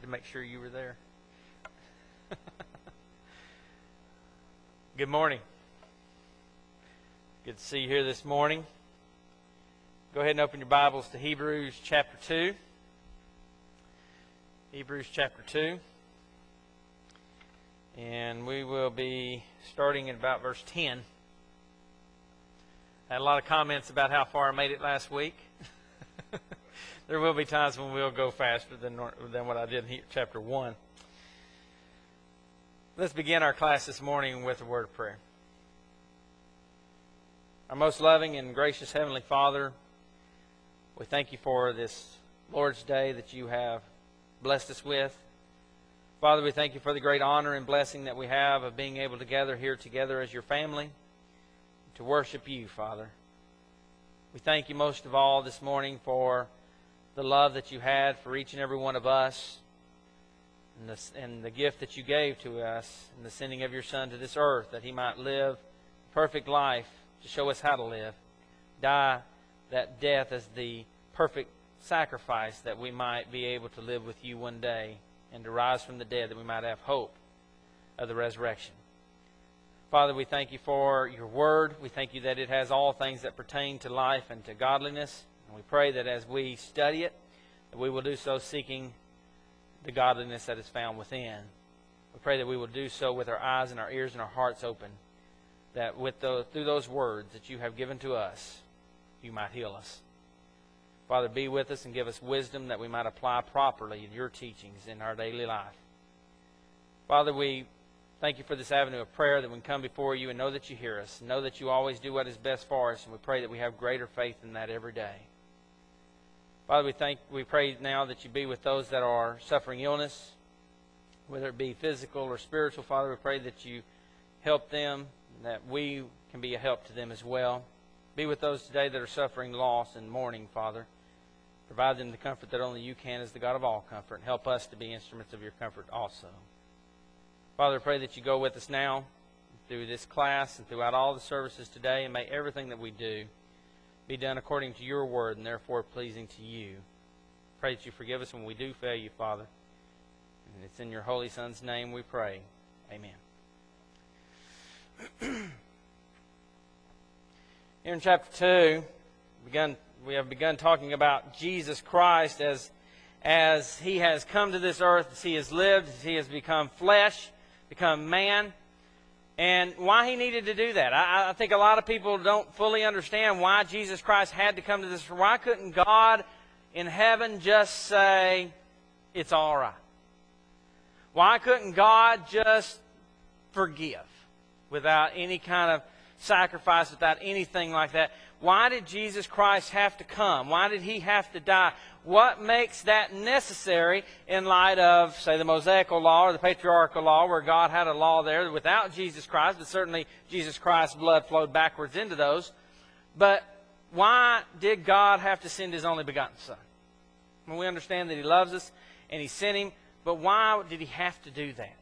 make sure you were there. Good morning. Good to see you here this morning. Go ahead and open your Bibles to Hebrews chapter 2. Hebrews chapter 2. And we will be starting at about verse 10. I had a lot of comments about how far I made it last week. There will be times when we'll go faster than what I did in chapter 1. Let's begin our class this morning with a word of prayer. Our most loving and gracious Heavenly Father, we thank you for this Lord's Day that you have blessed us with. Father, we thank you for the great honor and blessing that we have of being able to gather here together as your family to worship you, Father. We thank you most of all this morning for the love that you had for each and every one of us and the gift that you gave to us in the sending of your Son to this earth, that he might live a perfect life to show us how to live, die that death as the perfect sacrifice that we might be able to live with you one day and to rise from the dead, that we might have hope of the resurrection. Father, we thank you for your word. We thank you that it has all things that pertain to life and to godliness. And we pray that as we study it, that we will do so seeking the godliness that is found within. We pray that we will do so with our eyes and our ears and our hearts open, that through those words that you have given to us, you might heal us. Father, be with us and give us wisdom that we might apply properly in your teachings in our daily life. Father, we thank you for this avenue of prayer, that we can come before you and know that you hear us, know that you always do what is best for us, and we pray that we have greater faith in that every day. Father, we pray now that you be with those that are suffering illness, whether it be physical or spiritual. Father, we pray that you help them, that we can be a help to them as well. Be with those today that are suffering loss and mourning, Father. Provide them the comfort that only you can as the God of all comfort, and help us to be instruments of your comfort also. Father, I pray that you go with us now through this class and throughout all the services today, and may everything that we do be done according to your word and therefore pleasing to you. Pray that you forgive us when we do fail you, Father. And it's in your Holy Son's name we pray. Amen. Here in chapter 2, we have begun talking about Jesus Christ as he has come to this earth, as he has lived, as he has become flesh, become man, and why he needed to do that. I think a lot of people don't fully understand why Jesus Christ had to come to this. Why couldn't God in heaven just say, it's all right? Why couldn't God just forgive without any kind of sacrifice, without anything like that? Why did Jesus Christ have to come? Why did he have to die? What makes that necessary in light of, say, the Mosaical law or the patriarchal law, where God had a law there without Jesus Christ, but certainly Jesus Christ's blood flowed backwards into those. But why did God have to send his only begotten Son? I mean, we understand that he loves us and he sent him, but why did he have to do that?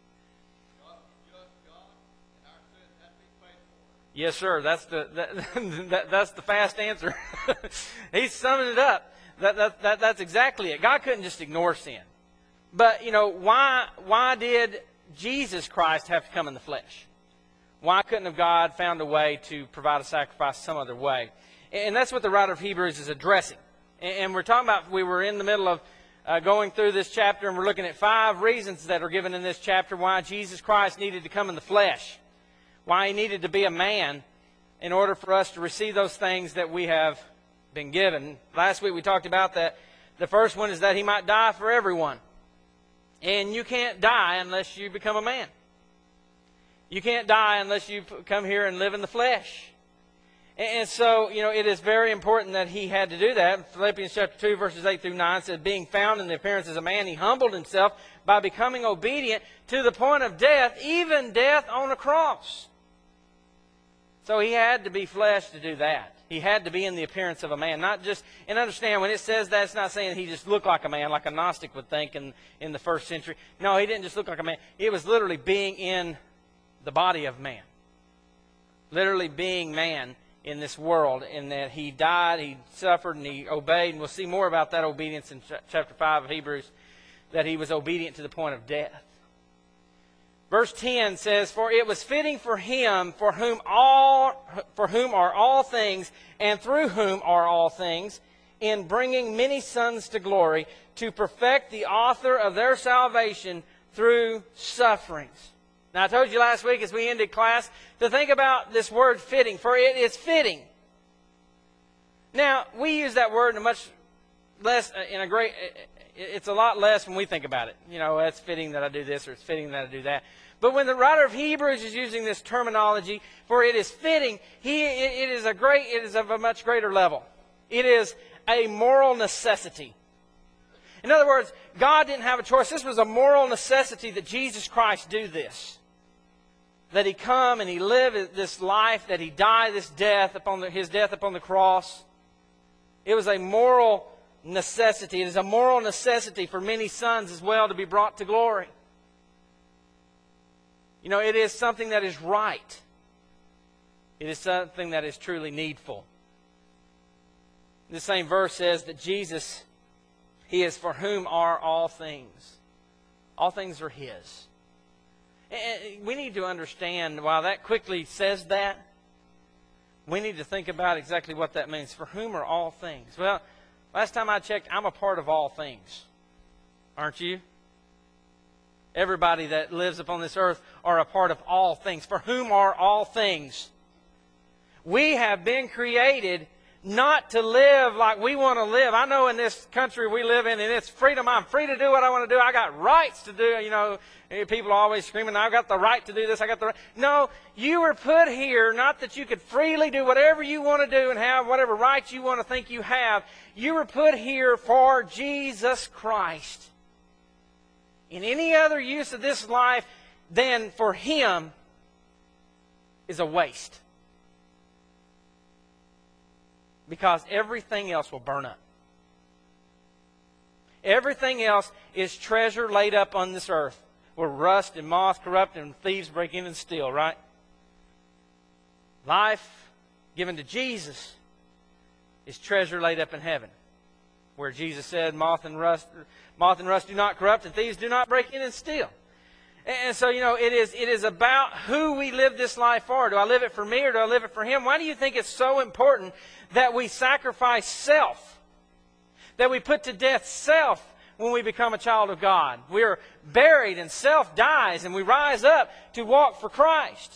Yes, sir. That's the fast answer. He's summing it up. That's exactly it. God couldn't just ignore sin. But, why did Jesus Christ have to come in the flesh? Why couldn't have God found a way to provide a sacrifice some other way? And that's what the writer of Hebrews is addressing. And we're talking about, we were in the middle of going through this chapter, and we're looking at 5 reasons that are given in this chapter why Jesus Christ needed to come in the flesh. Why he needed to be a man in order for us to receive those things that we have been given. Last week we talked about that. The first one is that he might die for everyone. And you can't die unless you become a man. You can't die unless you come here and live in the flesh. And so, it is very important that he had to do that. Philippians chapter 2, verses 8 through 9 says, being found in the appearance as a man, he humbled himself by becoming obedient to the point of death, even death on a cross. So he had to be flesh to do that. He had to be in the appearance of a man. Not just, and understand, when it says that, it's not saying he just looked like a man, like a Gnostic would think in the first century. No, he didn't just look like a man. It was literally being in the body of man. Literally being man in this world, in that he died, he suffered, and he obeyed. And we'll see more about that obedience in chapter 5 of Hebrews. that He was obedient to the point of death. Verse 10 says, "For it was fitting for Him for whom are all things, and through whom are all things, in bringing many sons to glory, to perfect the author of their salvation through sufferings." Now I told you last week as we ended class to think about this word fitting, for it is fitting. Now, we use that word in a much less, it's a lot less when we think about it. You know, it's fitting that I do this, or it's fitting that I do that. But when the writer of Hebrews is using this terminology, for it is fitting, it is of a much greater level. It is a moral necessity. In other words, God didn't have a choice. This was a moral necessity that Jesus Christ do this. That He come and He live this life, that He die this death His death upon the cross. It was a moral necessity. It is a moral necessity for many sons as well to be brought to glory. You know, it is something that is right. It is something that is truly needful. The same verse says that Jesus, He is for whom are all things. All things are His. And we need to understand, while that quickly says that, we need to think about exactly what that means. For whom are all things? Well, last time I checked, I'm a part of all things. Aren't you? Everybody that lives upon this earth are a part of all things. For whom are all things? We have been created not to live like we want to live. I know in this country we live in, and it's freedom. I'm free to do what I want to do. I got rights to do. You know, people are always screaming, I've got the right to do this. I got the right. No, you were put here not that you could freely do whatever you want to do and have whatever rights you want to think you have. You were put here for Jesus Christ. In any other use of this life than for Him is a waste. Because everything else will burn up. Everything else is treasure laid up on this earth, where rust and moth corrupt and thieves break in and steal, right? Life given to Jesus is treasure laid up in heaven, where Jesus said, moth and rust do not corrupt, and thieves do not break in and steal. And so, you know, it is about who we live this life for. Do I live it for me, or do I live it for Him? Why do you think it's so important that we sacrifice self? That we put to death self when we become a child of God. We're buried and self dies, and we rise up to walk for Christ.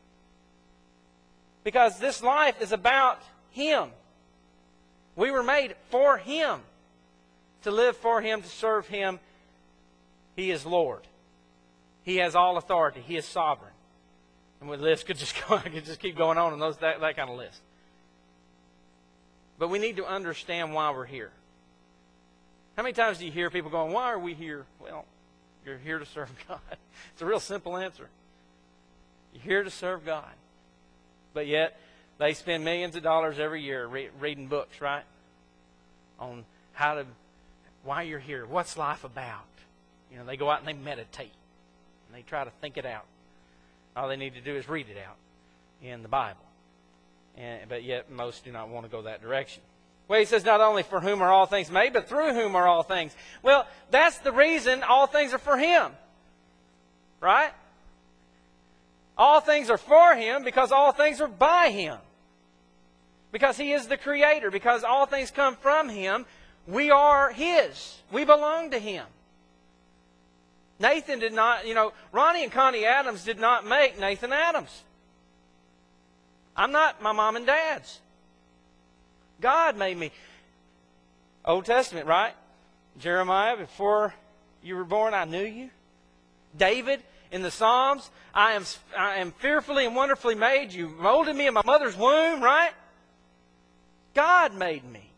Because this life is about Him. We were made for Him. To live for Him, to serve Him. He is Lord. He has all authority. He is sovereign. And the list could just go, I could just keep going on in that kind of list. But we need to understand why we're here. How many times do you hear people going, why are we here? Well, you're here to serve God. It's a real simple answer. You're here to serve God. But yet, they spend millions of dollars every year reading books, right? On why you're here. What's life about? You know, they go out and they meditate. And they try to think it out. All they need to do is read it out in the Bible. But yet most do not want to go that direction. Well, he says not only for whom are all things made, but through whom are all things. Well, that's the reason all things are for Him. Right? All things are for Him because all things are by Him. Because He is the Creator. Because all things come from Him. We are His. We belong to Him. Nathan did not, Ronnie and Connie Adams did not make Nathan Adams. I'm not my mom and dad's. God made me. Old Testament, right? Jeremiah, before you were born, I knew you. David, in the Psalms, I am fearfully and wonderfully made. You molded me in my mother's womb, right? God made me.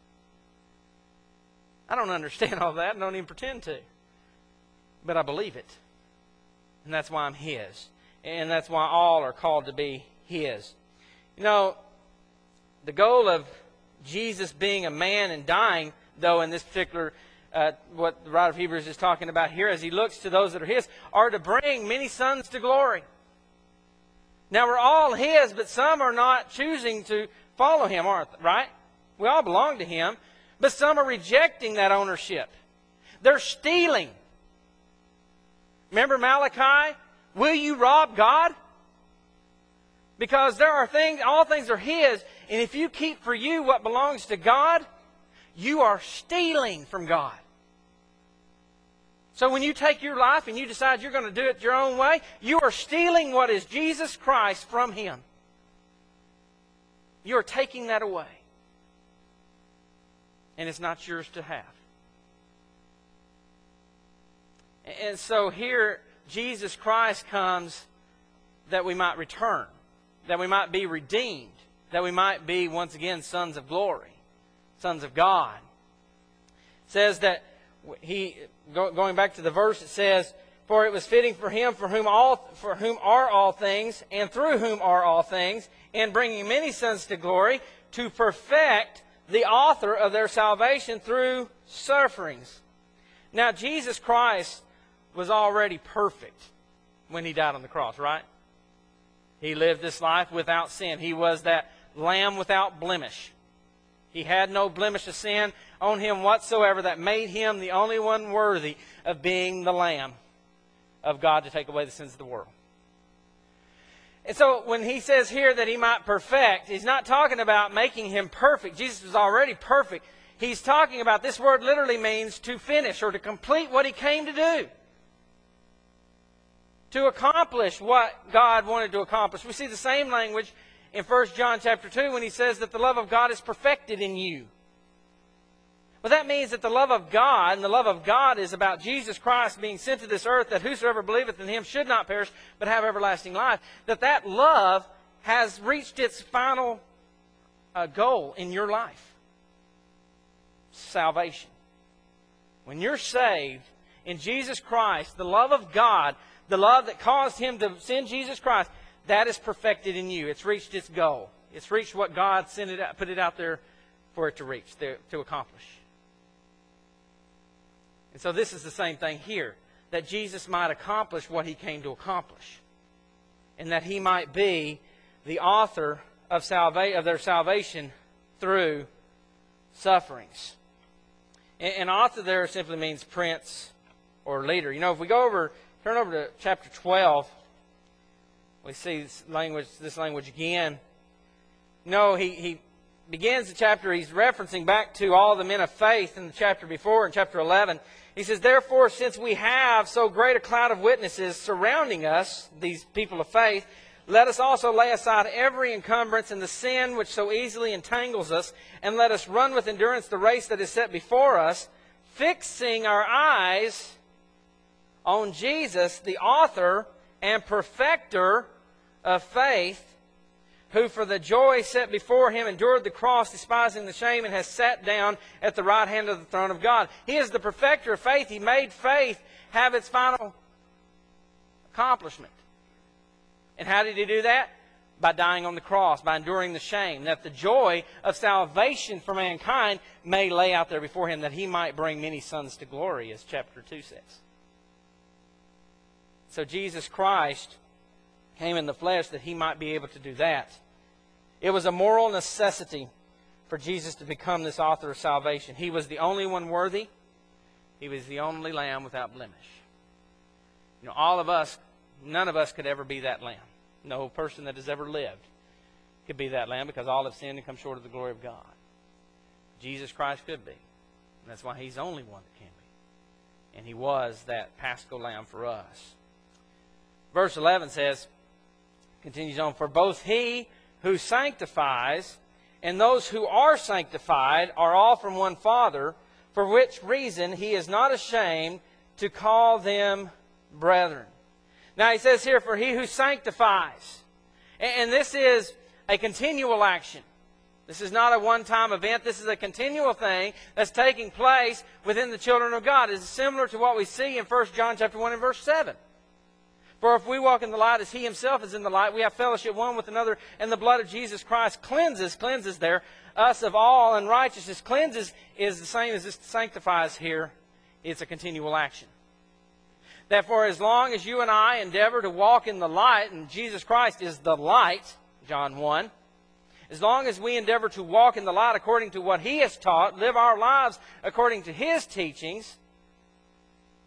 I don't understand all that and don't even pretend to. But I believe it. And that's why I'm His. And that's why all are called to be His. You know, the goal of Jesus being a man and dying, though, in this particular, what the writer of Hebrews is talking about here, as He looks to those that are His, are to bring many sons to glory. Now, we're all His, but some are not choosing to follow Him, aren't they? Right? We all belong to Him, but some are rejecting that ownership. They're stealing Remember Malachi? Will you rob God? Because there are things, all things are His, and if you keep for you what belongs to God, you are stealing from God. So when you take your life and you decide you're going to do it your own way, you are stealing what is Jesus Christ from Him. You are taking that away. And it's not yours to have. And so here, Jesus Christ comes that we might return, that we might be redeemed, that we might be, once again, sons of glory, sons of God. It says that going back to the verse, it says, "For it was fitting for Him for whom are all things, and through whom are all things, and bringing many sons to glory, to perfect the author of their salvation through sufferings." Now, Jesus Christ was already perfect when He died on the cross, right? He lived this life without sin. He was that lamb without blemish. He had no blemish of sin on Him whatsoever that made Him the only one worthy of being the Lamb of God to take away the sins of the world. And so when He says here that He might perfect, He's not talking about making Him perfect. Jesus was already perfect. He's talking about, this word literally means to finish or to complete what He came to do. To accomplish what God wanted to accomplish. We see the same language in 1 John chapter 2 when He says that the love of God is perfected in you. Well, that means that the love of God, and the love of God is about Jesus Christ being sent to this earth, that whosoever believeth in Him should not perish, but have everlasting life. That love has reached its final goal in your life. Salvation. When you're saved in Jesus Christ, the love of God, the love that caused Him to send Jesus Christ, that is perfected in you. It's reached its goal. It's reached what God put it out there for it to reach, to accomplish. And so this is the same thing here, that Jesus might accomplish what He came to accomplish, and that He might be the author of their salvation through sufferings. And author there simply means prince or leader. You know, if we turn over to chapter 12, we see this language again. No, he begins the chapter, he's referencing back to all the men of faith in the chapter before, in chapter 11. He says, "Therefore, since we have so great a cloud of witnesses surrounding us," these people of faith, "let us also lay aside every encumbrance and the sin which so easily entangles us, and let us run with endurance the race that is set before us, fixing our eyes on Jesus, the author and perfecter of faith, who for the joy set before Him endured the cross, despising the shame, and has sat down at the right hand of the throne of God." He is the perfecter of faith. He made faith have its final accomplishment. And how did He do that? By dying on the cross, by enduring the shame, that the joy of salvation for mankind may lay out there before Him, that He might bring many sons to glory, as chapter 2 says. So Jesus Christ came in the flesh that He might be able to do that. It was a moral necessity for Jesus to become this author of salvation. He was the only one worthy. He was the only lamb without blemish. You know, all of us, none of us could ever be that lamb. No person that has ever lived could be that lamb, because all have sinned and come short of the glory of God. Jesus Christ could be. And that's why He's the only one that can be. And He was that Paschal lamb for us. Verse 11 says, continues on, "For both He who sanctifies and those who are sanctified are all from one Father, for which reason He is not ashamed to call them brethren." Now He says here, "For He who sanctifies." And this is a continual action. This is not a one-time event. This is a continual thing that's taking place within the children of God. It's similar to what we see in 1 John chapter 1 and verse 7. "For if we walk in the light as He Himself is in the light, we have fellowship one with another, and the blood of Jesus Christ cleanses there, us of all unrighteousness." Cleanses is the same as this sanctifies here. It's a continual action. "Therefore, as long as you and I endeavor to walk in the light," and Jesus Christ is the light, John 1, as long as we endeavor to walk in the light according to what He has taught, live our lives according to His teachings,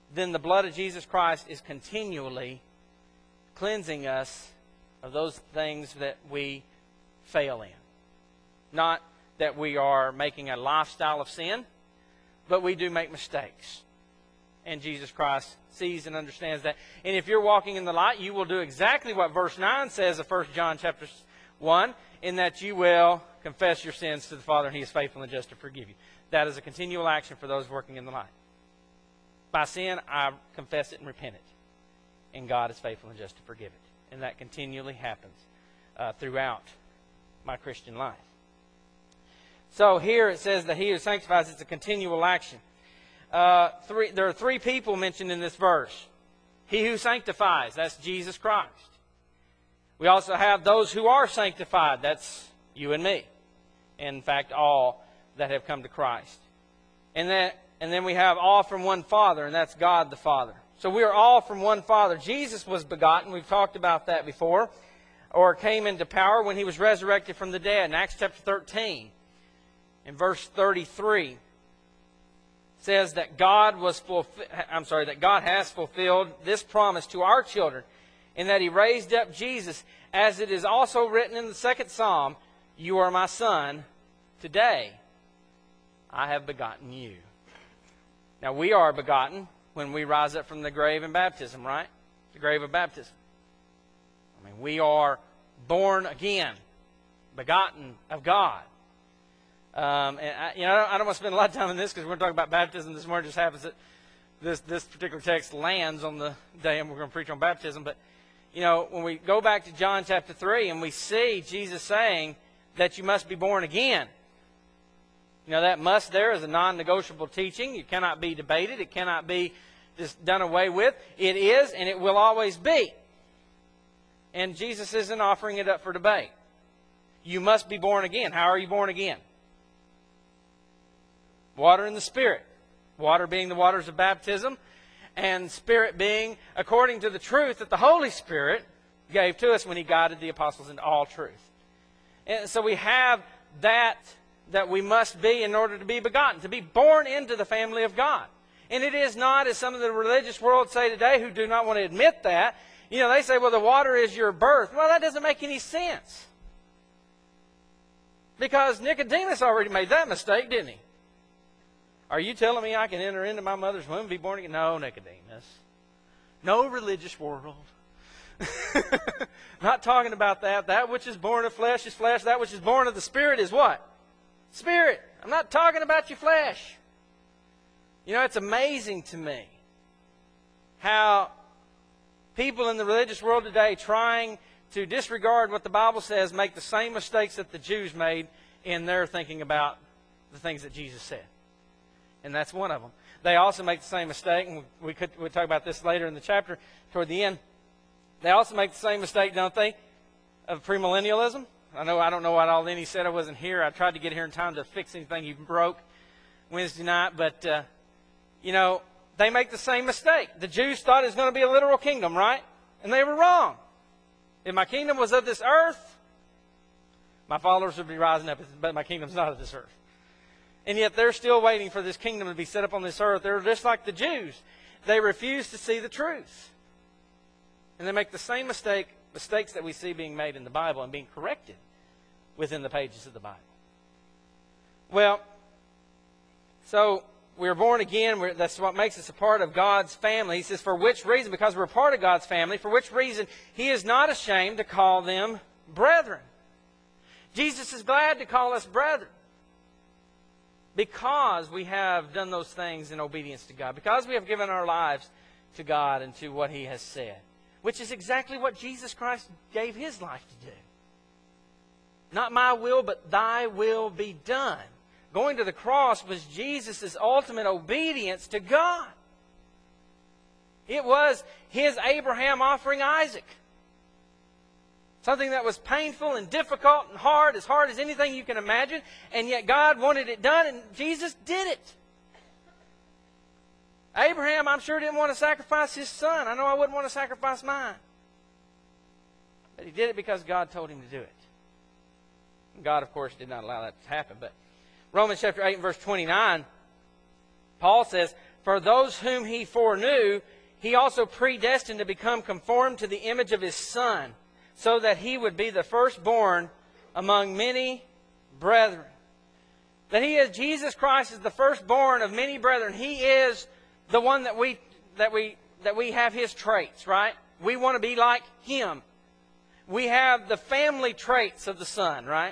then the blood of Jesus Christ is continually cleansing us of those things that we fail in. Not that we are making a lifestyle of sin, but we do make mistakes. And Jesus Christ sees and understands that. And if you're walking in the light, you will do exactly what verse 9 says of 1 John chapter 1, in that you will confess your sins to the Father, and He is faithful and just to forgive you. That is a continual action for those working in the light. By sin, I confess it and repent it. And God is faithful and just to forgive it. And that continually happens throughout my Christian life. So here it says that He who sanctifies, it's a continual action. There are three people mentioned in this verse. He who sanctifies, that's Jesus Christ. We also have those who are sanctified, that's you and me. And in fact, all that have come to Christ. And then we have all from one Father, and that's God the Father. So we are all from one Father. Jesus was begotten, we've talked about that before, or came into power when He was resurrected from the dead. In Acts chapter 13, in verse 33, says that God has fulfilled this promise to our children, in that He raised up Jesus, as it is also written in the second Psalm, "You are my Son, today I have begotten you." Now we are begotten when we rise up from the grave in baptism, right? The grave of baptism. I mean, we are born again, begotten of God. I don't want to spend a lot of time on this because we're going to talk about baptism this morning. It just happens that this particular text lands on the day and we're going to preach on baptism. But, when we go back to John chapter 3 and we see Jesus saying that you must be born again. That must there is a non-negotiable teaching. It cannot be debated. It cannot be just done away with. It is and it will always be. And Jesus isn't offering it up for debate. You must be born again. How are you born again? Water and the Spirit. Water being the waters of baptism, and Spirit being according to the truth that the Holy Spirit gave to us when He guided the apostles into all truth. And so we have that we must be in order to be begotten, to be born into the family of God. And it is not, as some of the religious world say today, who do not want to admit that, they say, well, the water is your birth. Well, that doesn't make any sense. Because Nicodemus already made that mistake, didn't he? Are you telling me I can enter into my mother's womb and be born again? No, Nicodemus. No religious world. Not talking about that. That which is born of flesh is flesh. That which is born of the Spirit is what? Spirit. I'm not talking about your flesh. It's amazing to me how people in the religious world today trying to disregard what the Bible says make the same mistakes that the Jews made in their thinking about the things that Jesus said. And that's one of them. They also make the same mistake, and we'll talk about this later in the chapter, toward the end. They also make the same mistake, don't they, of premillennialism. I don't know what all then he said. I wasn't here. I tried to get here in time to fix anything he broke Wednesday night. But, they make the same mistake. The Jews thought it was going to be a literal kingdom, right? And they were wrong. If my kingdom was of this earth, my followers would be rising up. But my kingdom's not of this earth. And yet they're still waiting for this kingdom to be set up on this earth. They're just like the Jews. They refuse to see the truth. And they make the same mistakes that we see being made in the Bible and being corrected within the pages of the Bible. Well, so we're born again. That's what makes us a part of God's family. He says, for which reason? Because we're a part of God's family. For which reason? He is not ashamed to call them brethren. Jesus is glad to call us brethren. Because we have done those things in obedience to God. Because we have given our lives to God and to what He has said. Which is exactly what Jesus Christ gave His life to do. Not my will, but Thy will be done. Going to the cross was Jesus' ultimate obedience to God. It was His Abraham offering Isaac. Something that was painful and difficult and hard as anything you can imagine. And yet God wanted it done, and Jesus did it. Abraham, I'm sure, didn't want to sacrifice his son. I know I wouldn't want to sacrifice mine. But he did it because God told him to do it. And God, of course, did not allow that to happen. But Romans chapter 8 and verse 29, Paul says, For those whom He foreknew, He also predestined to become conformed to the image of His Son, so that He would be the firstborn among many brethren. That He is, Jesus Christ is the firstborn of many brethren. He is the one that we have His traits, right? We want to be like Him. We have the family traits of the Son, right?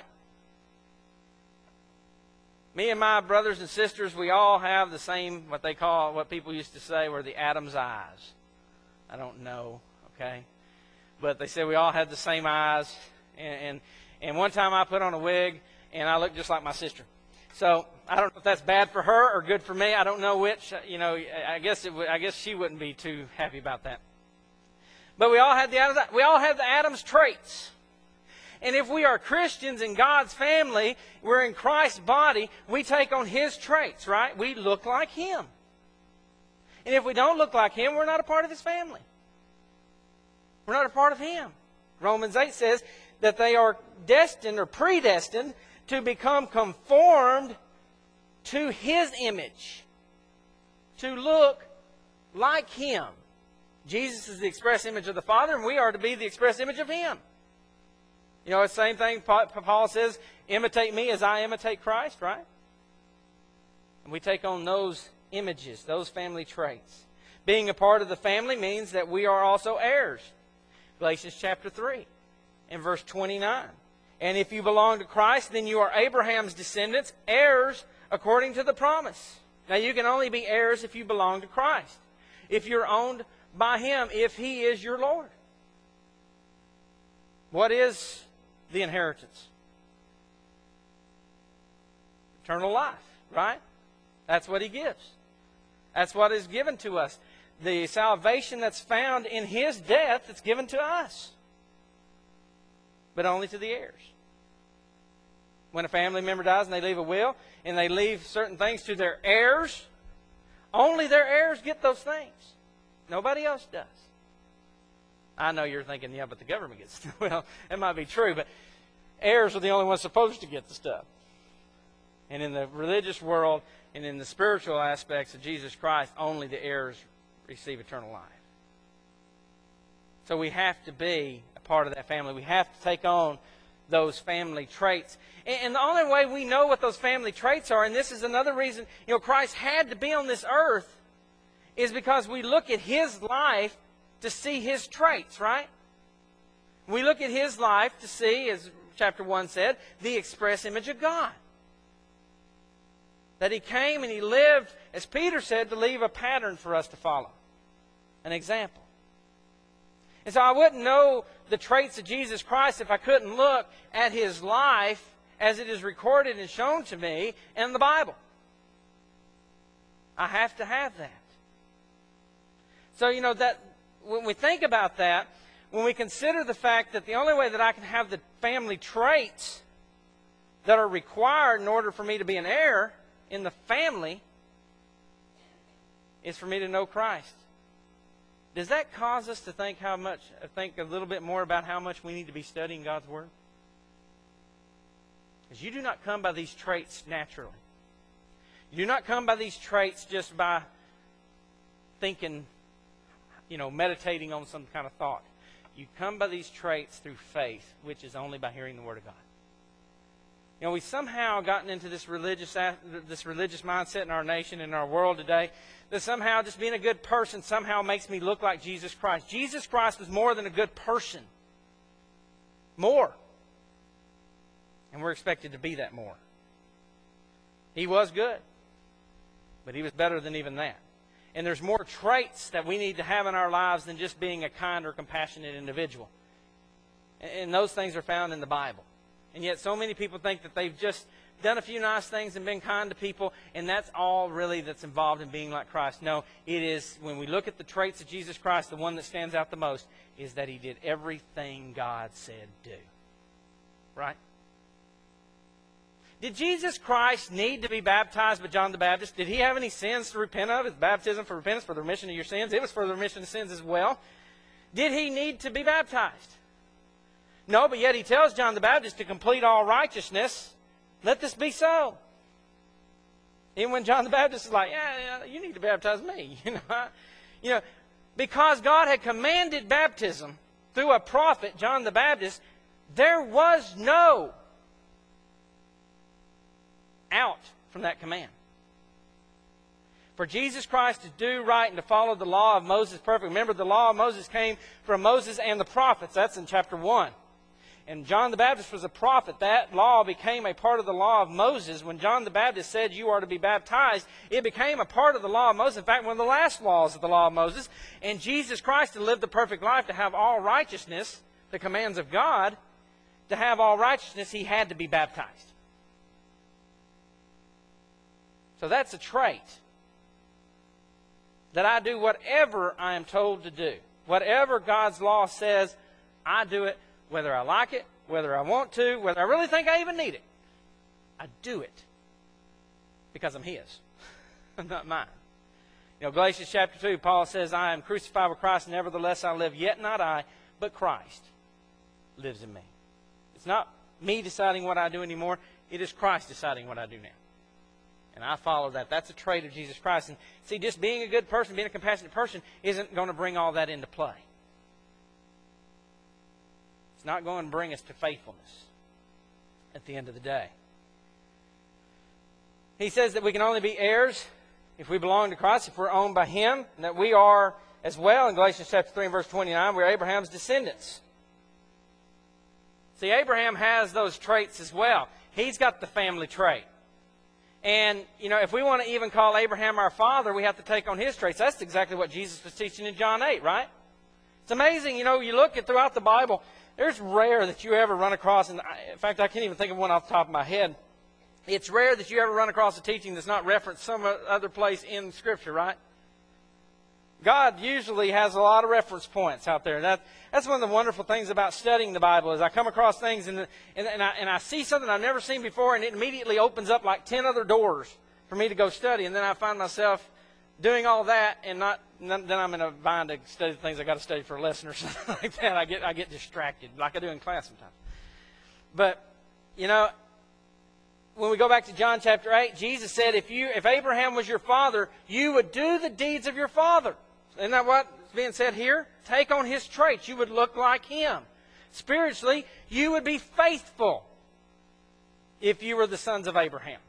Me and my brothers and sisters, we all have the same, what people used to say were the Adam's eyes. I don't know, okay? But they said we all had the same eyes. And one time I put on a wig, and I looked just like my sister. So I don't know if that's bad for her or good for me. I don't know which. I guess she wouldn't be too happy about that. But we all have the Adam's traits. And if we are Christians in God's family, we're in Christ's body, we take on His traits, right? We look like Him. And if we don't look like Him, we're not a part of His family. We're not a part of Him. Romans 8 says that they are destined or predestined to become conformed to His image, to look like Him. Jesus is the express image of the Father, and we are to be the express image of Him. You know, it's the same thing Paul says, imitate me as I imitate Christ, right? And we take on those images, those family traits. Being a part of the family means that we are also heirs. Galatians chapter 3 and verse 29. And if you belong to Christ, then you are Abraham's descendants, heirs according to the promise. Now you can only be heirs if you belong to Christ. If you're owned by Him, if He is your Lord. What is the inheritance? Eternal life, right? That's what He gives. That's what is given to us. The salvation that's found in His death that's given to us. But only to the heirs. When a family member dies and they leave a will, and they leave certain things to their heirs, only their heirs get those things. Nobody else does. I know you're thinking, yeah, but the government gets it. Well, that might be true, but heirs are the only ones supposed to get the stuff. And in the religious world and in the spiritual aspects of Jesus Christ, only the heirs receive eternal life. So we have to be a part of that family. We have to take on those family traits. And the only way we know what those family traits are, and this is another reason, Christ had to be on this earth, is because we look at His life to see His traits, right? We look at His life to see, as chapter 1 said, the express image of God. That He came and He lived, as Peter said, to leave a pattern for us to follow. An example. And so I wouldn't know the traits of Jesus Christ if I couldn't look at His life as it is recorded and shown to me in the Bible. I have to have that. So, that when we think about that, when we consider the fact that the only way that I can have the family traits that are required in order for me to be an heir in the family is for me to know Christ. Does that cause us to think a little bit more about how much we need to be studying God's Word? Because you do not come by these traits naturally. You do not come by these traits just by thinking, meditating on some kind of thought. You come by these traits through faith, which is only by hearing the Word of God. We've somehow gotten into this religious mindset in our nation, in our world today, that somehow just being a good person somehow makes me look like Jesus Christ. Jesus Christ was more than a good person. More. And we're expected to be that more. He was good, but He was better than even that. And there's more traits that we need to have in our lives than just being a kind or compassionate individual. And those things are found in the Bible. And yet so many people think that they've just done a few nice things and been kind to people, and that's all really that's involved in being like Christ. No, it is, when we look at the traits of Jesus Christ, the one that stands out the most is that He did everything God said do. Right? Did Jesus Christ need to be baptized by John the Baptist? Did He have any sins to repent of? His baptism for repentance, for the remission of your sins? It was for the remission of sins as well. Did He need to be baptized? No, but yet He tells John the Baptist to complete all righteousness. Let this be so. Even when John the Baptist is like, yeah, you need to baptize me. Because God had commanded baptism through a prophet, John the Baptist, there was no out from that command. For Jesus Christ to do right and to follow the law of Moses perfectly. Remember, the law of Moses came from Moses and the prophets. That's in chapter 1. And John the Baptist was a prophet. That law became a part of the law of Moses. When John the Baptist said you are to be baptized, it became a part of the law of Moses. In fact, one of the last laws of the law of Moses. And Jesus Christ, to live the perfect life, to have all righteousness, the commands of God, to have all righteousness, He had to be baptized. So that's a trait. That I do whatever I am told to do. Whatever God's law says, I do it. Whether I like it, whether I want to, whether I really think I even need it. I do it because I'm His. I'm not mine. Galatians chapter 2, Paul says, I am crucified with Christ, nevertheless I live, yet not I, but Christ lives in me. It's not me deciding what I do anymore. It is Christ deciding what I do now. And I follow that. That's a trait of Jesus Christ. And see, just being a good person, being a compassionate person, isn't going to bring all that into play. It's not going to bring us to faithfulness at the end of the day. He says that we can only be heirs if we belong to Christ, if we're owned by Him, and that we are as well, in Galatians chapter 3 and verse 29, we're Abraham's descendants. See, Abraham has those traits as well. He's got the family trait. And, if we want to even call Abraham our father, we have to take on his traits. That's exactly what Jesus was teaching in John 8, right? It's amazing, you look at throughout the Bible, there's rare that you ever run across, and in fact, I can't even think of one off the top of my head. It's rare that you ever run across a teaching that's not referenced some other place in Scripture, right? God usually has a lot of reference points out there. That's one of the wonderful things about studying the Bible is I come across things and I see something I've never seen before, and it immediately opens up like 10 other doors for me to go study. And then I find myself doing all that, and then I'm in a bind to study the things I got to study for a lesson or something like that. I get distracted like I do in class sometimes. But when we go back to John chapter 8, Jesus said, if Abraham was your father, you would do the deeds of your father. Isn't that what's being said here? Take on his traits. You would look like him. Spiritually, you would be faithful if you were the sons of Abraham.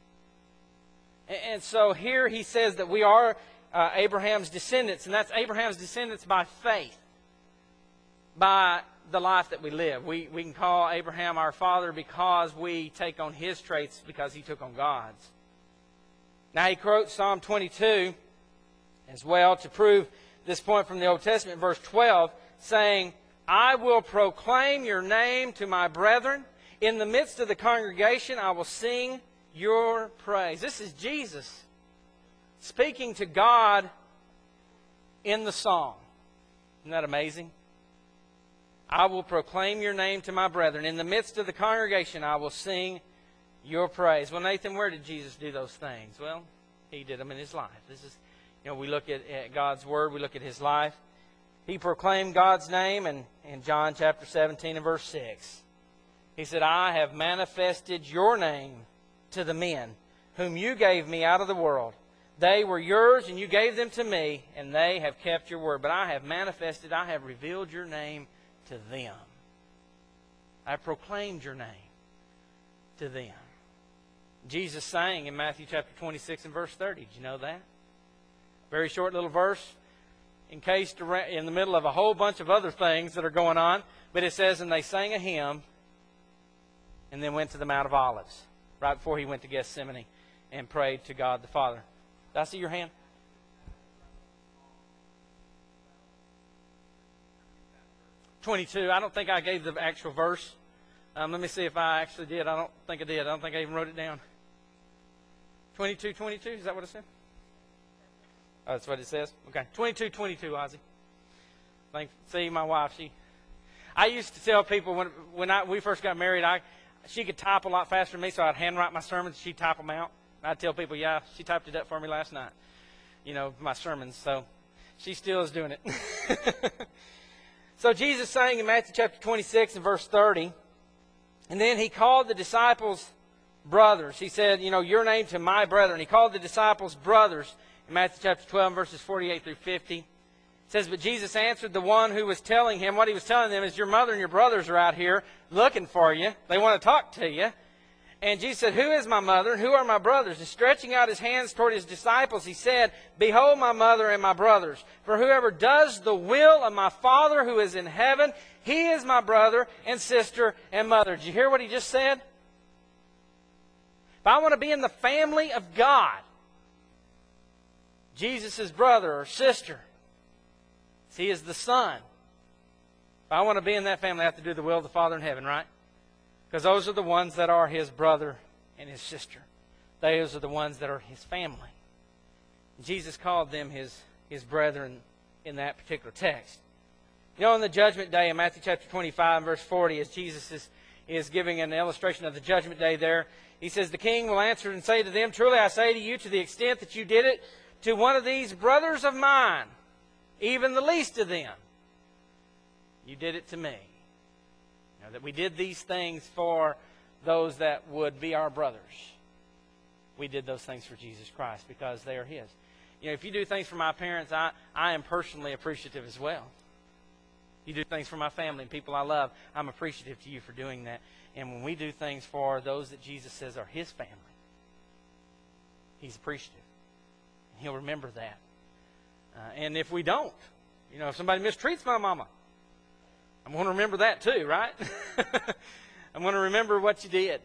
And so here he says that we are Abraham's descendants, and that's Abraham's descendants by faith, by the life that we live. We can call Abraham our father because we take on his traits because he took on God's. Now he quotes Psalm 22 as well to prove this point from the Old Testament, verse 12, saying, I will proclaim your name to my brethren. In the midst of the congregation, I will sing your praise. This is Jesus speaking to God in the song. Isn't that amazing? I will proclaim your name to my brethren. In the midst of the congregation, I will sing your praise. Well, Nathan, where did Jesus do those things? Well, He did them in His life. This is, we look at God's Word, we look at His life. He proclaimed God's name in John chapter 17 and verse 6. He said, I have manifested your name to the men whom you gave me out of the world. They were yours, and you gave them to me, and they have kept your word. But I have manifested, I have revealed your name to them. I proclaimed your name to them. Jesus sang in Matthew chapter 26 and verse 30. Did you know that? Very short little verse, encased in the middle of a whole bunch of other things that are going on. But it says, and they sang a hymn and then went to the Mount of Olives, right before He went to Gethsemane and prayed to God the Father. Did I see your hand? (22). I don't think I gave the actual verse. Let me see if I actually did. I don't think I did. I don't think I even wrote it down. 22:22. Is that what it said? Oh, that's what it says? Okay. 22:22, Ozzy. See, my wife, I used to tell people when we first got married, she could type a lot faster than me, so I'd handwrite my sermons. She'd type them out. I'd tell people, yeah, she typed it up for me last night. My sermons. So she still is doing it. So Jesus sang in Matthew chapter 26 and verse 30. And then He called the disciples brothers. He said, your name to my brethren. He called the disciples brothers in Matthew chapter 12, verses 48 through 50. It says, but Jesus answered the one who was telling him, what he was telling them is, your mother and your brothers are out here looking for you. They want to talk to you. And Jesus said, who is my mother and who are my brothers? And stretching out his hands toward his disciples, he said, behold my mother and my brothers. For whoever does the will of my Father who is in heaven, he is my brother and sister and mother. Did you hear what he just said? If I want to be in the family of God, Jesus' brother or sister, he is the Son. If I want to be in that family, I have to do the will of the Father in heaven, right? Because those are the ones that are his brother and his sister. Those are the ones that are his family. Jesus called them his brethren in that particular text. On the judgment day in Matthew chapter 25 and verse 40, as Jesus is giving an illustration of the judgment day there, he says, the king will answer and say to them, truly I say to you, to the extent that you did it to one of these brothers of mine, even the least of them, you did it to me. That we did these things for those that would be our brothers. We did those things for Jesus Christ because they are his. If you do things for my parents, I am personally appreciative as well. You do things for my family and people I love, I'm appreciative to you for doing that. And when we do things for those that Jesus says are his family, he's appreciative. And he'll remember that. And if we don't, if somebody mistreats my mama, I'm going to remember that too, right? I'm going to remember what you did,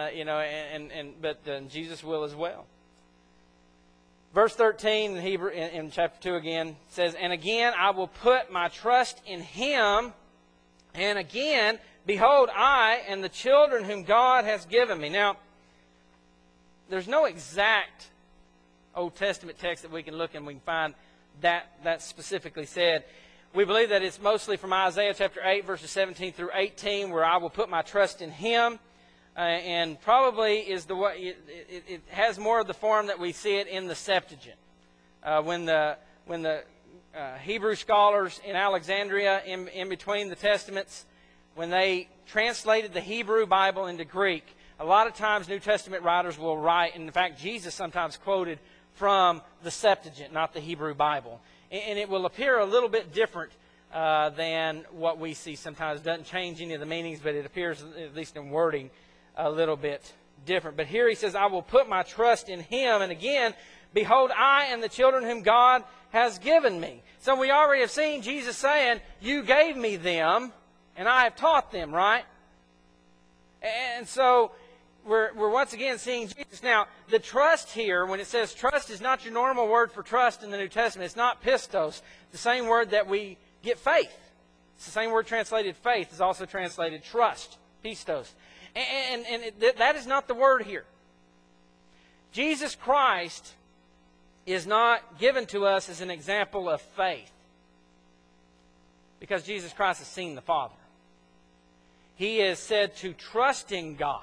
but Jesus will as well. Verse 13 in Hebrew, in chapter 2 again, says, and again I will put my trust in him, and again, behold, I and the children whom God has given me. Now, there's no exact Old Testament text that we can look and we can find that specifically said. We believe that it's mostly from Isaiah chapter 8, verses 17 through 18, where I will put my trust in him. And probably is the way it has more of the form that we see it in the Septuagint. When the Hebrew scholars in Alexandria, in between the Testaments, when they translated the Hebrew Bible into Greek, a lot of times New Testament writers will write, and in fact Jesus sometimes quoted from the Septuagint, not the Hebrew Bible. And it will appear a little bit different than what we see sometimes. It doesn't change any of the meanings, but it appears, at least in wording, a little bit different. But here he says, I will put my trust in him. And again, behold, I and the children whom God has given me. So we already have seen Jesus saying, you gave me them, and I have taught them, right? And so we're once again seeing Jesus. Now, the trust here, when it says trust, is not your normal word for trust in the New Testament. It's not pistos, the same word that we get faith. It's the same word translated faith is also translated trust, pistos. And that is not the word here. Jesus Christ is not given to us as an example of faith because Jesus Christ has seen the Father. He is said to trust in God.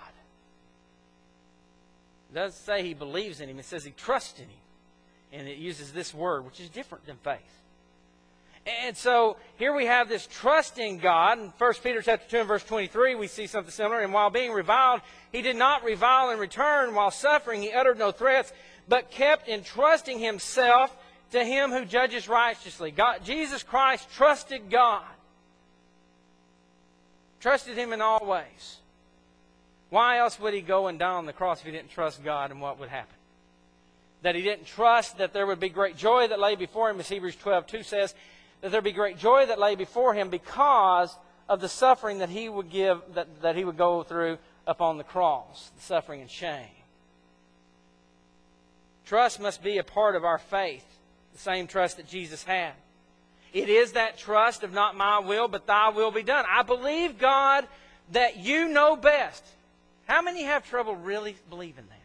It doesn't say he believes in him. It says he trusts in him. And it uses this word, which is different than faith. And so here we have this trust in God. In 1 Peter chapter 2 and verse 23, we see something similar. And while being reviled, he did not revile in return. While suffering, he uttered no threats, but kept entrusting himself to him who judges righteously. Jesus Christ trusted God. Trusted him in all ways. Why else would he go and die on the cross if he didn't trust God and what would happen? That he didn't trust that there would be great joy that lay before him, as Hebrews 12:2 says, that there would be great joy that lay before him because of the suffering that he would give, that he would go through upon the cross, the suffering and shame. Trust must be a part of our faith, the same trust that Jesus had. It is that trust of not my will, but thy will be done. I believe, God, that you know best. How many have trouble really believing that?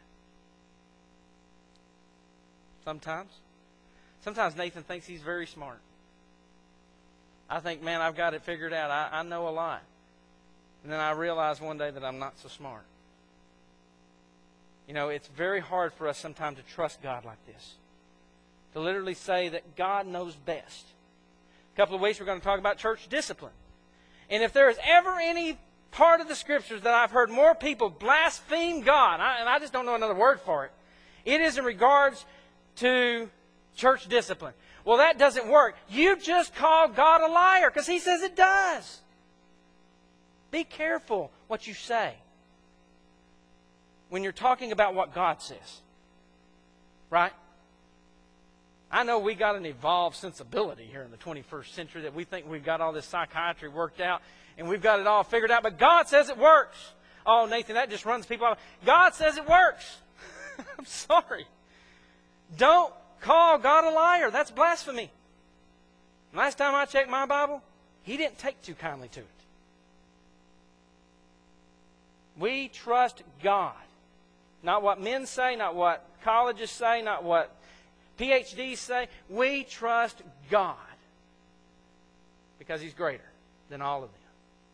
Sometimes. Sometimes Nathan thinks he's very smart. I think, man, I've got it figured out. I know a lot. And then I realize one day that I'm not so smart. You know, it's very hard for us sometimes to trust God like this. To literally say that God knows best. A couple of weeks we're going to talk about church discipline. And if there is ever any part of the Scriptures that I've heard more people blaspheme God, and I just don't know another word for it, it is in regards to church discipline. Well, that doesn't work. You just called God a liar because He says it does. Be careful what you say when you're talking about what God says. Right? I know we got an evolved sensibility here in the 21st century that we think we've got all this psychiatry worked out and we've got it all figured out, but God says it works. Oh, Nathan, that just runs people off. God says it works. I'm sorry. Don't call God a liar. That's blasphemy. Last time I checked my Bible, He didn't take too kindly to it. We trust God. Not what men say, not what colleges say, not what PhDs say. We trust God because He's greater than all of them.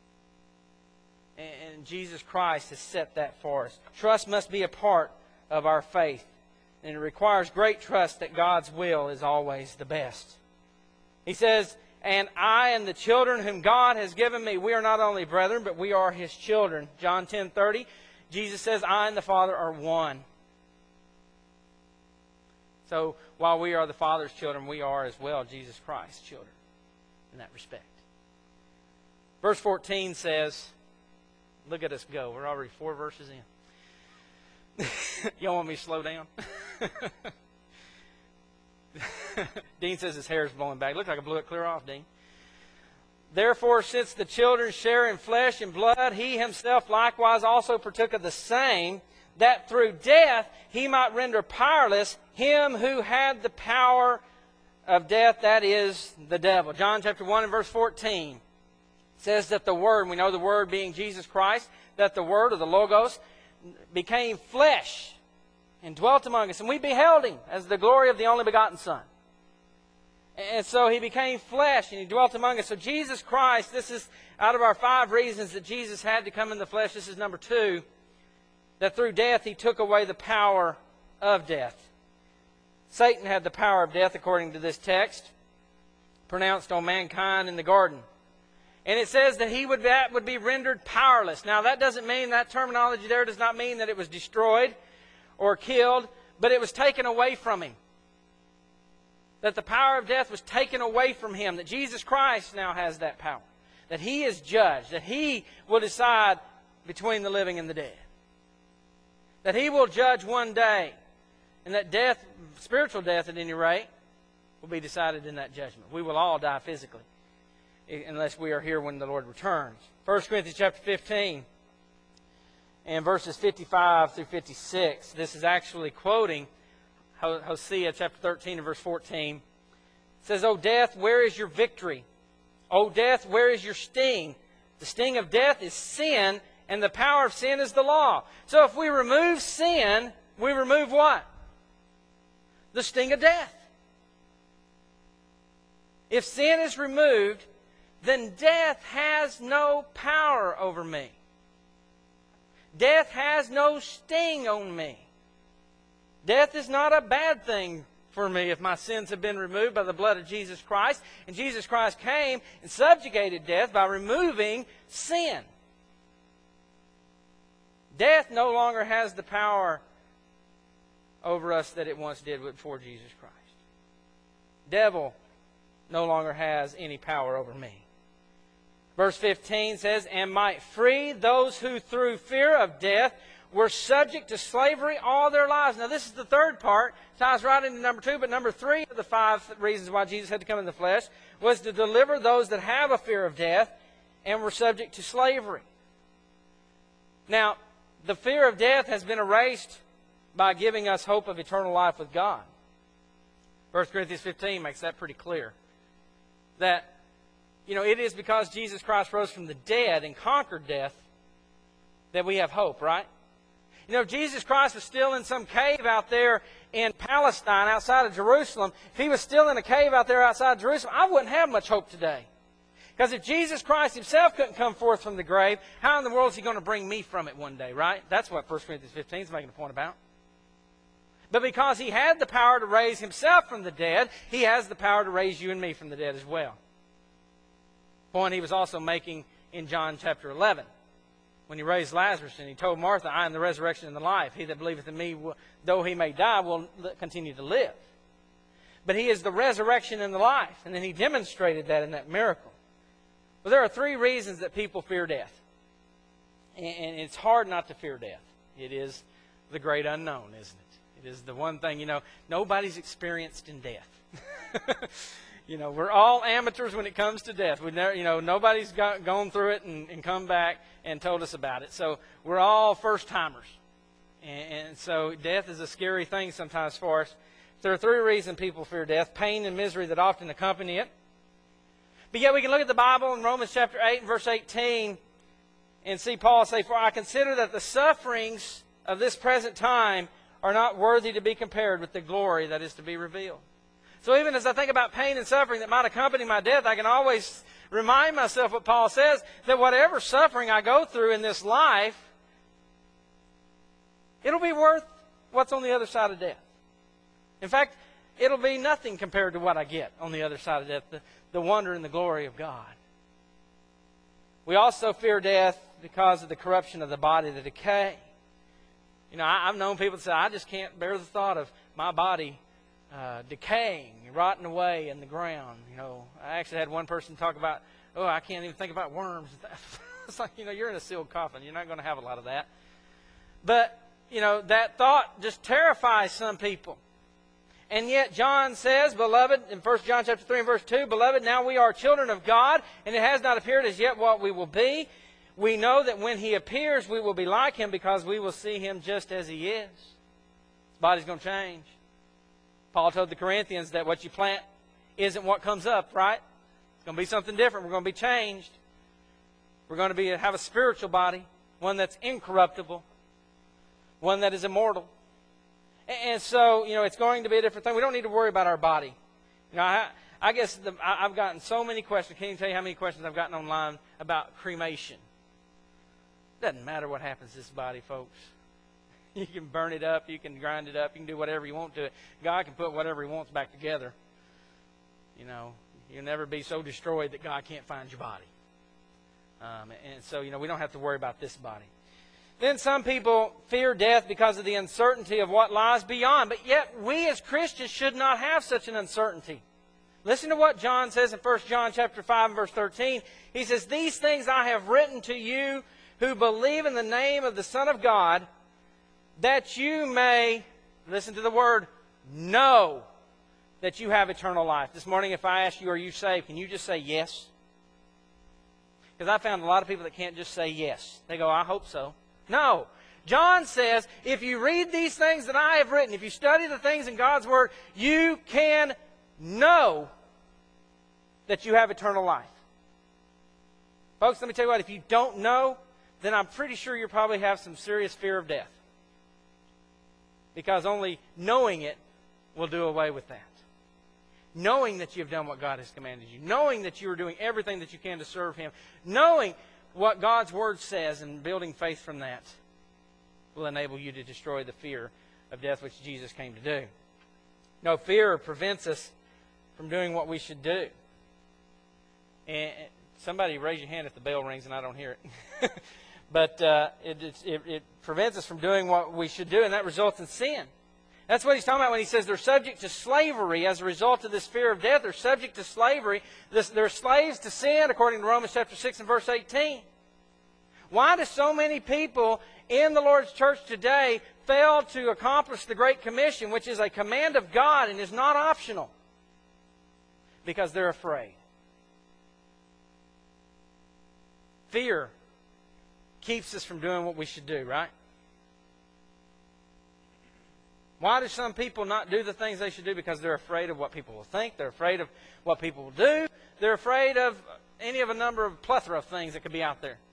And Jesus Christ has set that for us. Trust must be a part of our faith. And it requires great trust that God's will is always the best. He says, and I and the children whom God has given me, we are not only brethren, but we are His children. John 10:30, Jesus says, I and the Father are one. So while we are the Father's children, we are as well Jesus Christ's children in that respect. Verse 14 says, look at us go. We're already 4 verses in. Y'all want me to slow down? Dean says his hair is blowing back. Looks like I blew it clear off, Dean. Therefore, since the children share in flesh and blood, He Himself likewise also partook of the same, that through death He might render powerless him who had the power of death, that is, the devil. John chapter 1 and verse 14 says that the Word, we know the Word being Jesus Christ, that the Word, or the Logos, became flesh and dwelt among us. And we beheld Him as the glory of the only begotten Son. And so He became flesh and He dwelt among us. So Jesus Christ, this is out of our 5 reasons that Jesus had to come in the flesh, this is number 2, that through death He took away the power of death. Satan had the power of death, according to this text, pronounced on mankind in the garden. And it says that that would be rendered powerless. Now, that doesn't mean, that terminology there does not mean that it was destroyed or killed, but it was taken away from Him. That the power of death was taken away from Him. That Jesus Christ now has that power. That He is judge. That He will decide between the living and the dead. That He will judge one day. And that death, spiritual death at any rate, will be decided in that judgment. We will all die physically, unless we are here when the Lord returns. 1 Corinthians chapter 15 and verses 55 through 56. This is actually quoting Hosea chapter 13 and verse 14. It says, O death, where is your victory? O death, where is your sting? The sting of death is sin, and the power of sin is the law. So if we remove sin, we remove what? The sting of death. If sin is removed, then death has no power over me. Death has no sting on me. Death is not a bad thing for me if my sins have been removed by the blood of Jesus Christ. And Jesus Christ came and subjugated death by removing sin. Death no longer has the power over us that it once did before Jesus Christ. Devil no longer has any power over me. Verse 15 says, and might free those who through fear of death were subject to slavery all their lives. Now this is the third part. Ties right into number 2, but number 3 of the 5 reasons why Jesus had to come in the flesh was to deliver those that have a fear of death and were subject to slavery. Now, the fear of death has been erased by giving us hope of eternal life with God. 1 Corinthians 15 makes that pretty clear. That, it is because Jesus Christ rose from the dead and conquered death that we have hope, right? If Jesus Christ was still in some cave out there in Palestine outside of Jerusalem, if He was still in a cave out there outside Jerusalem, I wouldn't have much hope today. Because if Jesus Christ Himself couldn't come forth from the grave, how in the world is He going to bring me from it one day, right? That's what 1 Corinthians 15 is making a point about. But because He had the power to raise Himself from the dead, He has the power to raise you and me from the dead as well. Point He was also making in John chapter 11. when he raised Lazarus, and he told Martha, I am the resurrection and the life. He that believeth in me, though he may die, will continue to live. But he is the resurrection and the life. And then he demonstrated that in that miracle. Well, there are 3 reasons that people fear death. And it's hard not to fear death. It is the great unknown, isn't it? It is the one thing, nobody's experienced in death. We're all amateurs when it comes to death. We never, nobody's gone through it and come back and told us about it. So we're all first-timers. And so death is a scary thing sometimes for us. There are 3 reasons people fear death: pain and misery that often accompany it. But yet we can look at the Bible in Romans chapter 8 and verse 18 and see Paul say, For I consider that the sufferings of this present time are not worthy to be compared with the glory that is to be revealed. So even as I think about pain and suffering that might accompany my death, I can always remind myself what Paul says, that whatever suffering I go through in this life, it'll be worth what's on the other side of death. In fact, it'll be nothing compared to what I get on the other side of death, the wonder and the glory of God. We also fear death because of the corruption of the body, the decay. I've known people that say, I just can't bear the thought of my body decaying, rotting away in the ground. I actually had one person talk about, I can't even think about worms. It's like, you're in a sealed coffin. You're not going to have a lot of that. But, that thought just terrifies some people. And yet John says, beloved, in 1 John chapter 3 and verse 2, Beloved, now we are children of God, and it has not appeared as yet what we will be. We know that when He appears, we will be like Him, because we will see Him just as He is. His body's going to change. Paul told the Corinthians that what you plant isn't what comes up, right? It's going to be something different. We're going to be changed. We're going to have a spiritual body, one that's incorruptible, one that is immortal. And so, it's going to be a different thing. We don't need to worry about our body. I guess I've gotten so many questions. Can't even tell you how many questions I've gotten online about cremation. Doesn't matter what happens to this body, folks. You can burn it up. You can grind it up. You can do whatever you want to it. God can put whatever He wants back together. You'll never be so destroyed that God can't find your body. And so, we don't have to worry about this body. Then some people fear death because of the uncertainty of what lies beyond. But yet we as Christians should not have such an uncertainty. Listen to what John says in 1 John chapter 5 and verse 13. He says, These things I have written to you who believe in the name of the Son of God, that you may, listen to the word, know that you have eternal life. This morning if I ask you, are you saved? Can you just say yes? Because I found a lot of people that can't just say yes. They go, I hope so. No. John says, if you read these things that I have written, if you study the things in God's Word, you can know that you have eternal life. Folks, let me tell you what, if you don't know, then I'm pretty sure you probably have some serious fear of death. Because only knowing it will do away with that. Knowing that you have done what God has commanded you. Knowing that you are doing everything that you can to serve Him. Knowing what God's Word says and building faith from that will enable you to destroy the fear of death which Jesus came to do. No, fear prevents us from doing what we should do. And somebody raise your hand if the bell rings and I don't hear it. But it prevents us from doing what we should do, and that results in sin. That's what he's talking about when he says they're subject to slavery as a result of this fear of death. They're subject to slavery. They're slaves to sin, according to Romans chapter 6 and verse 18. Why do so many people in the Lord's church today fail to accomplish the Great Commission, which is a command of God and is not optional? Because they're afraid. Fear keeps us from doing what we should do, right? Why do some people not do the things they should do? Because they're afraid of what people will think. They're afraid of what people will do. They're afraid of any of a number of plethora of things that could be out there.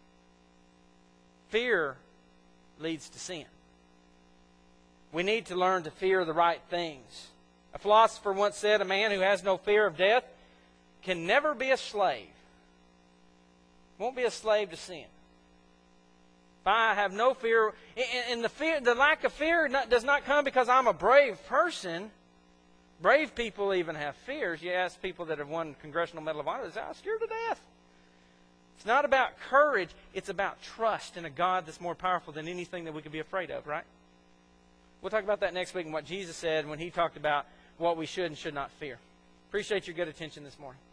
Fear leads to sin. We need to learn to fear the right things. A philosopher once said, a man who has no fear of death can never be a slave. Won't be a slave to sin. If I have no fear, and the lack of fear does not come because I'm a brave person. Brave people even have fears. You ask people that have won Congressional Medal of Honor, they say, I'm scared to death. It's not about courage. It's about trust in a God that's more powerful than anything that we could be afraid of, right? We'll talk about that next week and what Jesus said when he talked about what we should and should not fear. Appreciate your good attention this morning.